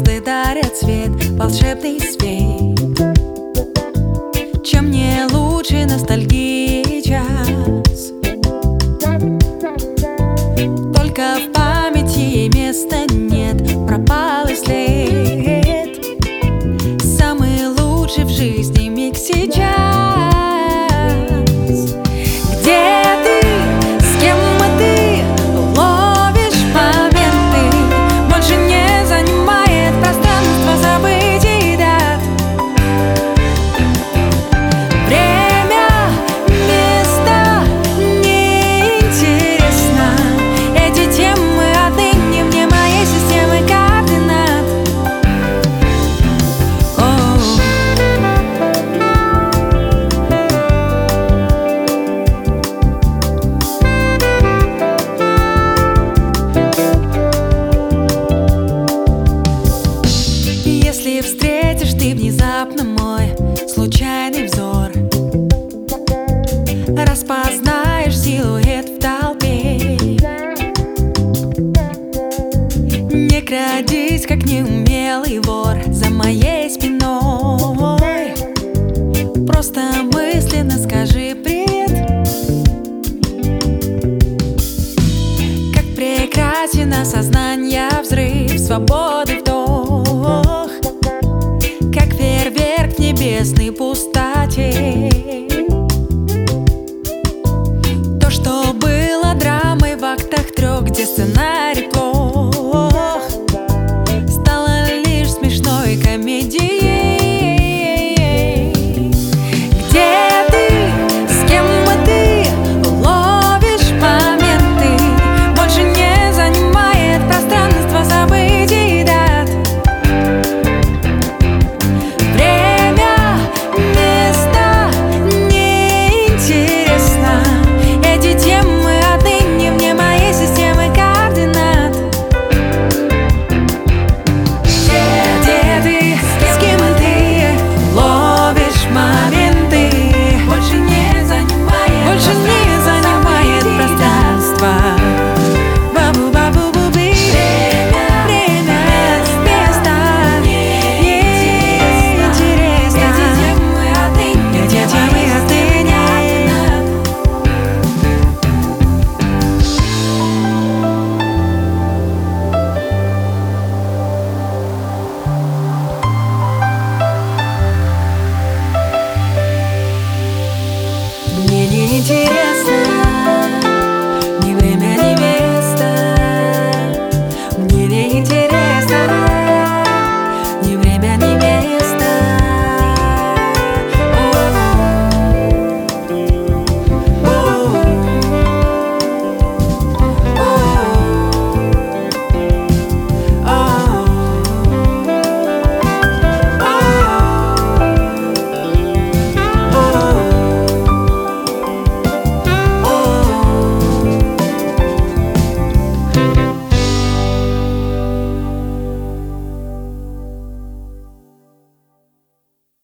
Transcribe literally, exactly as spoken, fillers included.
звезды дарят свет, волшебный свет. Чем мне лучше ностальгии час, только в памяти места нет, пропал и след. Самый лучший в жизни миг сейчас. Где ты, с кем ты ловишь моменты? Больше не занимает пространство событий и дат. Время, место неинтересно. Эти темы отныне вне моей системы координат. О-о-о. Если встретишь ты внезапно мой случайный взор, распознаешь силуэт в толпе. Не крадись, как неумелый вор за моей спиной. Просто мысленно скажи привет. Как прекрасен осознание, взрыв свободы, вдох, как фейерверк в небесной пустоте. То, что было драмой в актах трех, где сценарий плох,